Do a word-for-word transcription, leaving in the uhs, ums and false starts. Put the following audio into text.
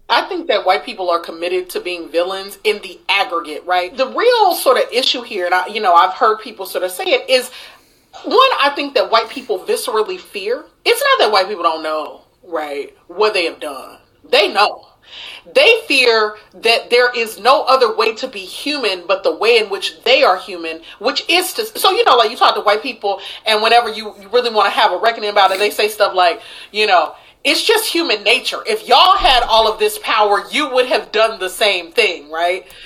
I think that white people are committed to being villains in the aggregate, right? The real sort of issue here, and I, you know, I've heard people sort of say it, is one, I think that white people viscerally fear. It's not that white people don't know, right, what they have done. They know. They fear that there is no other way to be human but the way in which they are human, which is to, so, you know, like you talk to white people and whenever you, you really want to have a reckoning about it, they say stuff like, you know, it's just human nature. If y'all had all of this power, you would have done the same thing, right?